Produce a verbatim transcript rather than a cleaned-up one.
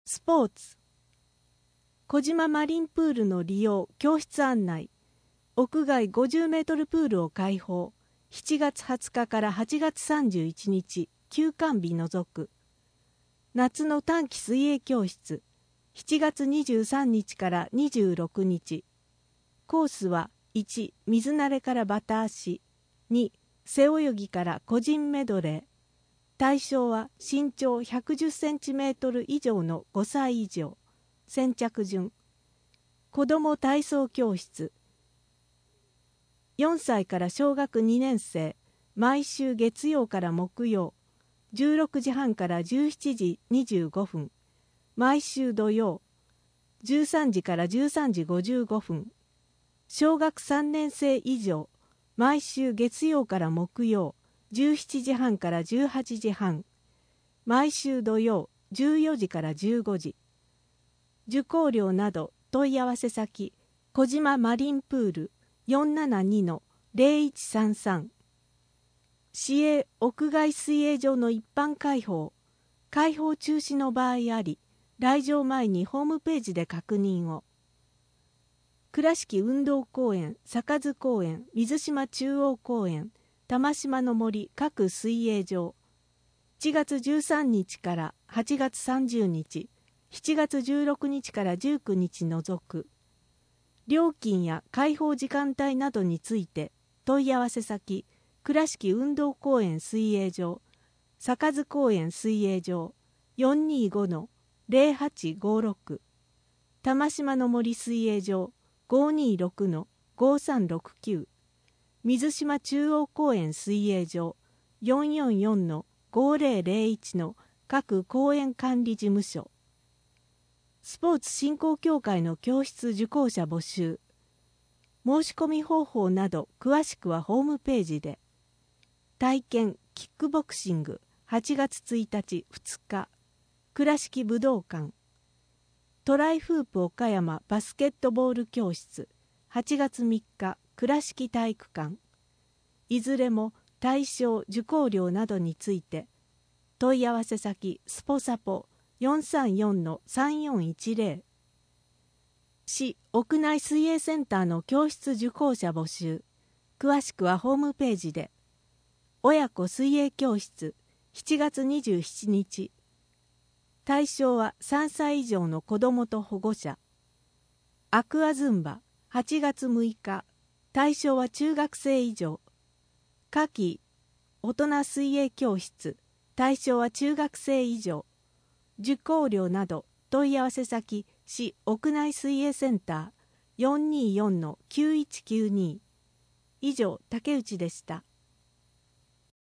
スポーツ。小島マリンプールの利用教室案内。屋外ごじゅうメートルプールを開放。しちがつはつかからはちがつさんじゅういちにち休館日除く。夏の短期水泳教室。しちがつにじゅうさんにちからにじゅうろくにち。コースはいち水慣れからバタ足、に背泳ぎから個人メドレー。対象は身長ひゃくじゅっセンチメートル以上のごさい以上。先着順。子ども体操教室。よんさいから小学にねんせい、毎週月曜から木曜、じゅうろくじはんからじゅうしちじにじゅうごふん、毎週土曜、じゅうさんじからじゅうさんじごじゅうごふん、小学さんねんせい以上、毎週月曜から木曜、じゅうしちじはんからじゅうはちじはん、毎週土曜、じゅうよじからじゅうごじ。受講料など問い合わせ先、小島マリンプール よんななにのゼロいちさんさん。市営屋外水泳場の一般開放、開放中止の場合あり、来場前にホームページで確認を。倉敷運動公園、坂津公園、水島中央公園、玉島の森各水泳場、しちがつじゅうさんにちからはちがつさんじゅうにち、しちがつじゅうろくにちからじゅうくにち除く。料金や開放時間帯などについて問い合わせ先、倉敷運動公園水泳場、坂津公園水泳場 よんにーごのゼロはちごろく、玉島の森水泳場 ごにーろくのごさんろくきゅう、水島中央公園水泳場 よんよんよんのごぜろぜろいちの各公園管理事務所。スポーツ振興協会の教室受講者募集。申し込み方法など詳しくはホームページで。体験キックボクシングはちがつついたちふつか、倉敷武道館。トライフープ岡山バスケットボール教室はちがつみっか、倉敷体育館。いずれも対象受講料などについて問い合わせ先スポサポ よんさんよんのさんよんいちゼロ。市屋内水泳センターの教室受講者募集。詳しくはホームページで。親子水泳教室しちがつにじゅうしちにち。対象はさんさい以上の子どもと保護者。アクアズンバはちがつむいか。対象は中学生以上。夏季大人水泳教室。対象は中学生以上。受講料など問い合わせ先市屋内水泳センター よんにーよんのきゅういちきゅうに。以上、竹内でした。